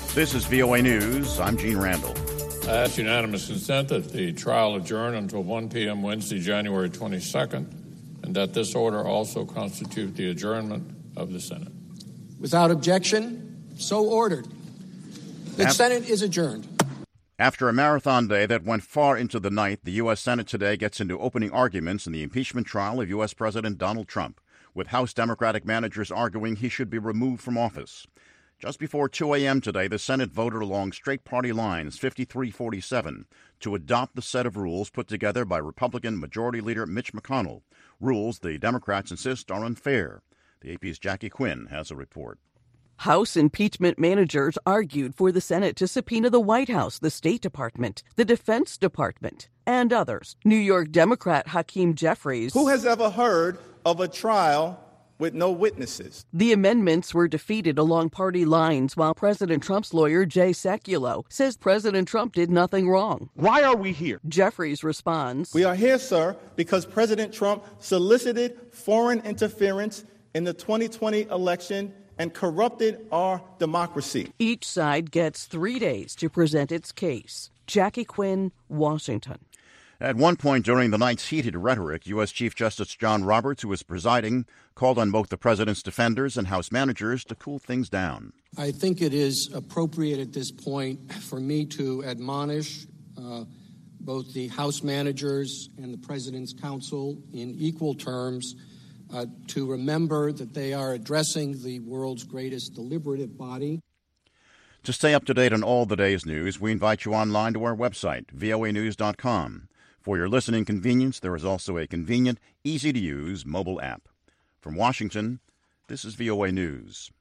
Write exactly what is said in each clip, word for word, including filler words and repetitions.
This is V O A News. I'm Gene Randall. I ask unanimous consent that the trial adjourn until one p.m. Wednesday, January twenty-second, and that this order also constitute the adjournment of the Senate. Without objection, so ordered. The Af- Senate is adjourned. After a marathon day that went far into the night, the U S. Senate today gets into opening arguments in the impeachment trial of U S. President Donald Trump, with House Democratic managers arguing he should be removed from office. Just before two a.m. today, the Senate voted along straight party lines, fifty-three forty-seven, to adopt the set of rules put together by Republican Majority Leader Mitch McConnell, rules the Democrats insist are unfair. The A P's Jackie Quinn has a report. House impeachment managers argued for the Senate to subpoena the White House, the State Department, the Defense Department, and others. New York Democrat Hakeem Jeffries. Who has ever heard of a trial with no witnesses? The amendments were defeated along party lines, while President Trump's lawyer, Jay Sekulow, says President Trump did nothing wrong. Why are we here? Jeffries responds, We are here, sir, because President Trump solicited foreign interference in the twenty twenty election and corrupted our democracy. Each side gets three days to present its case. Jackie Quinn, Washington. At one point during the night's heated rhetoric, U S. Chief Justice John Roberts, who was presiding, called on both the president's defenders and House managers to cool things down. I think it is appropriate at this point for me to admonish uh, both the House managers and the President's counsel in equal terms uh, to remember that they are addressing the world's greatest deliberative body. To stay up to date on all the day's news, we invite you online to our website, V O A news dot com. For your listening convenience, there is also a convenient, easy-to-use mobile app. From Washington, this is V O A News.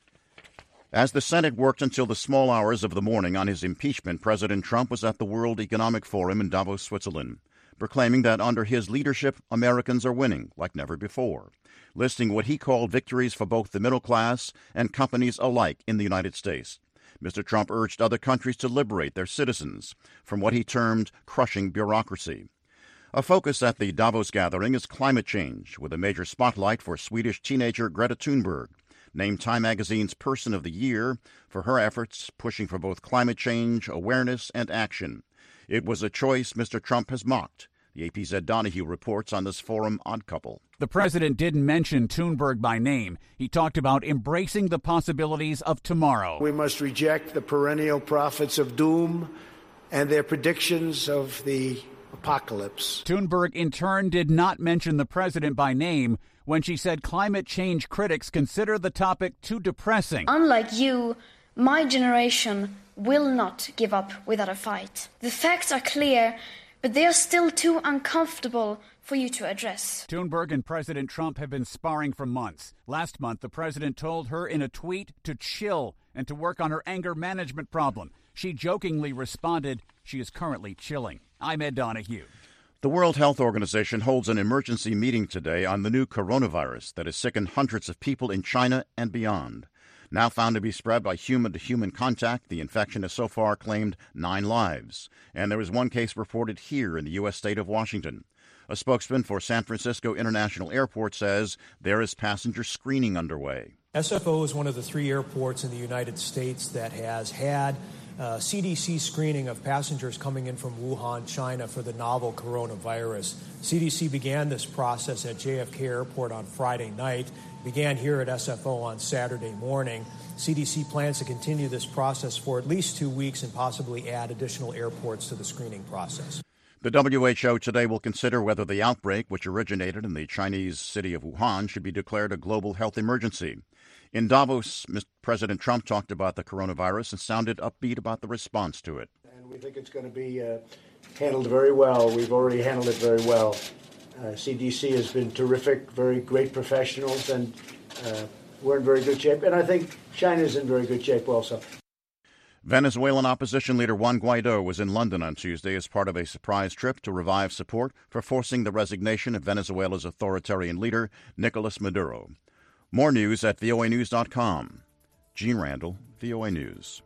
As the Senate worked until the small hours of the morning on his impeachment, President Trump was at the World Economic Forum in Davos, Switzerland, proclaiming that under his leadership, Americans are winning like never before, listing what he called victories for both the middle class and companies alike in the United States. Mister Trump urged other countries to liberate their citizens from what he termed crushing bureaucracy. A focus at the Davos gathering is climate change, with a major spotlight for Swedish teenager Greta Thunberg, named Time magazine's Person of the Year for her efforts pushing for both climate change awareness and action. It was a choice Mister Trump has mocked. The A P's Ed Donahue reports on this forum Odd Couple. The president didn't mention Thunberg by name. He talked about embracing the possibilities of tomorrow. We must reject the perennial prophets of doom and their predictions of the apocalypse. Thunberg, in turn, did not mention the president by name when she said climate change critics consider the topic too depressing. Unlike you, my generation will not give up without a fight. The facts are clear, but they are still too uncomfortable for you to address. Thunberg and President Trump have been sparring for months. Last month, the president told her in a tweet to chill and to work on her anger management problem. She jokingly responded, she is currently chilling. I'm Ed Donahue. The World Health Organization holds an emergency meeting today on the new coronavirus that has sickened hundreds of people in China and beyond. Now found to be spread by human-to-human contact, the infection has so far claimed nine lives. And there is one case reported here in the U S state of Washington. A spokesman for San Francisco International Airport says there is passenger screening underway. S F O is one of the three airports in the United States that has had uh, C D C screening of passengers coming in from Wuhan, China for the novel coronavirus. C D C began this process at J F K Airport on Friday night, began here at S F O on Saturday morning. C D C plans to continue this process for at least two weeks and possibly add additional airports to the screening process. The W H O today will consider whether the outbreak, which originated in the Chinese city of Wuhan, should be declared a global health emergency. In Davos, Mister President Trump talked about the coronavirus and sounded upbeat about the response to it. And we think it's going to be uh, handled very well. We've already handled it very well. Uh, C D C has been terrific, very great professionals, and uh, we're in very good shape. And I think China's in very good shape also. Venezuelan opposition leader Juan Guaido was in London on Tuesday as part of a surprise trip to revive support for forcing the resignation of Venezuela's authoritarian leader, Nicolas Maduro. More news at V O A news dot com. Gene Randall, V O A News.